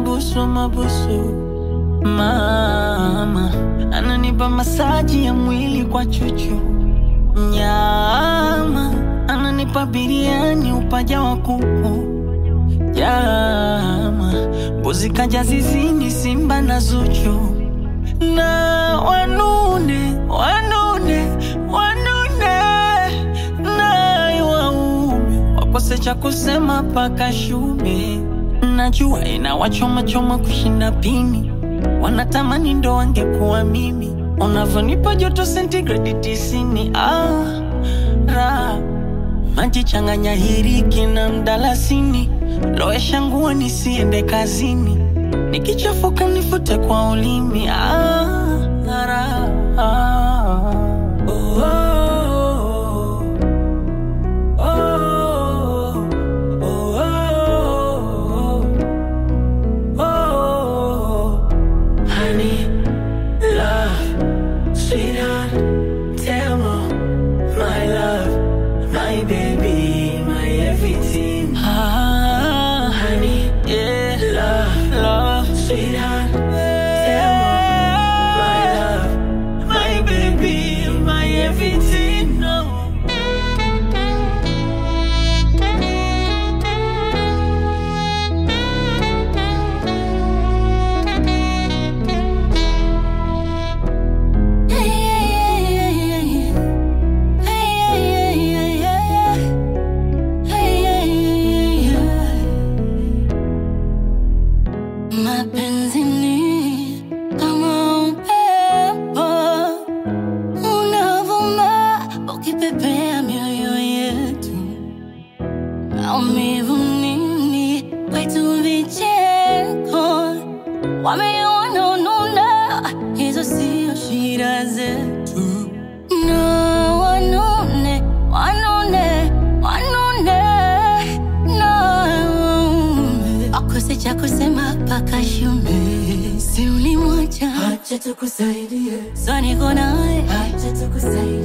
mabusu mabusu. Mama ananipa masaji ya mwili kwa chuchu. Nyama ananipa biriani upaja wa kuku. Jama mbuzi kaja zizini simba na Zuchu. Na wanune na iwaume wakose cha kusema paka shume. Najua inawachoma choma kushinda pini. Wanatamani ndo wangekuwa mimi. Unavyonipa joto centigrade 90. Maji changanya hiriki na mdalasini. Loesha nguo nisiende kazini. Nikichafuka nifute kwa ulimi. Honey, love, sweetheart, tell me, my love, my baby, my everything. Honey, yeah, love, sweetheart, tell me, my love, my baby, my everything. No. Mapenzi ni kama upepo unavuma ukipepea mioyo yetu. Maumivu nini kwetu vicheko. Wameona ununa hizo sio shida zetu. No wanune wakose cha kusema paka shume. Si ulimwacha, acha tukusaidie. So niko nawe, acha tukusaidie.